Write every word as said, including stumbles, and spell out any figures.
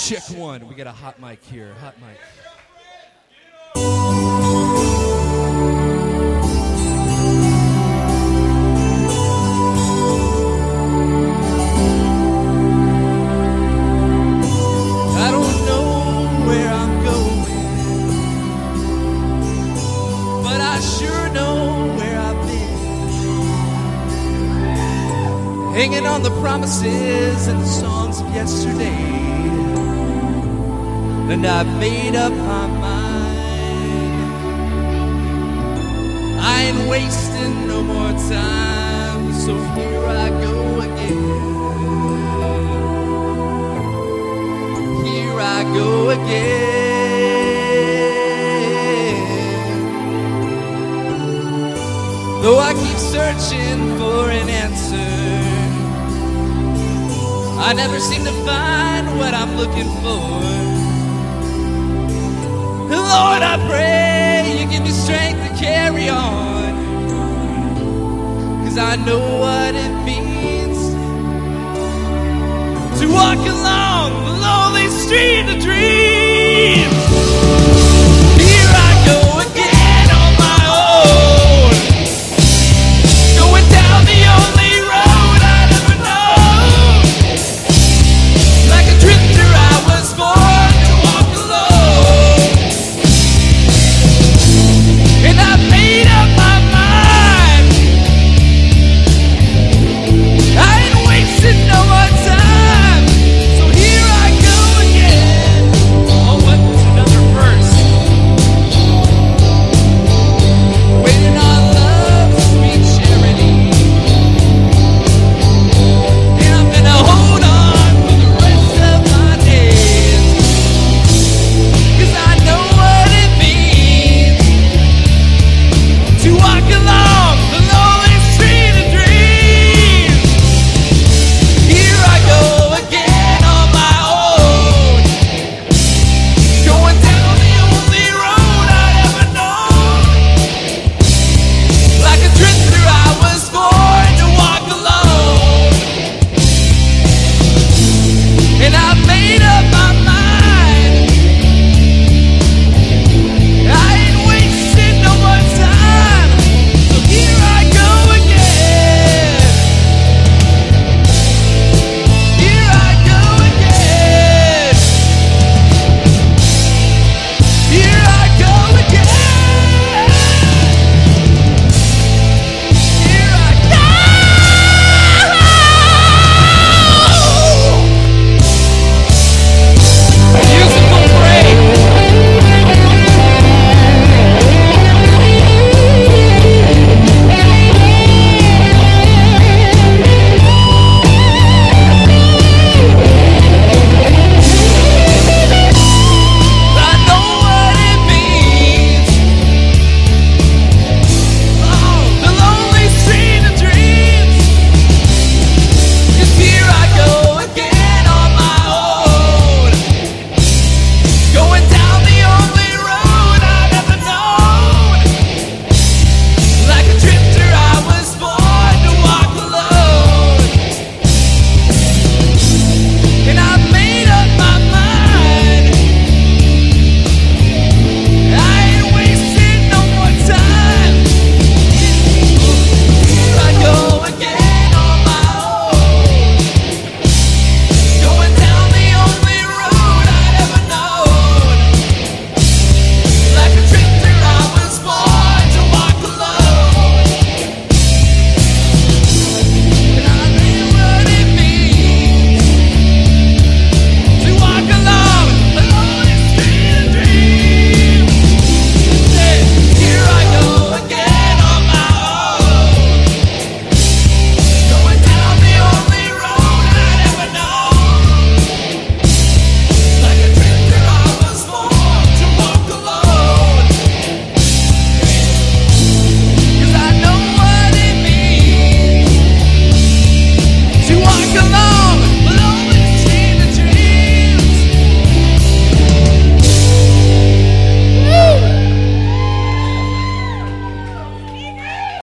Check one. We got a hot mic here. Hot mic. I don't know where I'm going, but I sure know where I've been. Hanging on the promises and the songs of yesterday. And I've made up my mind. I ain't wasting no more time. So here I go again. Here I go again. Though I keep searching for an answer, I never seem to find what I'm looking for. Lord, I pray you give me strength to carry on, 'cause I know what it means to walk along the lonely street of dreams.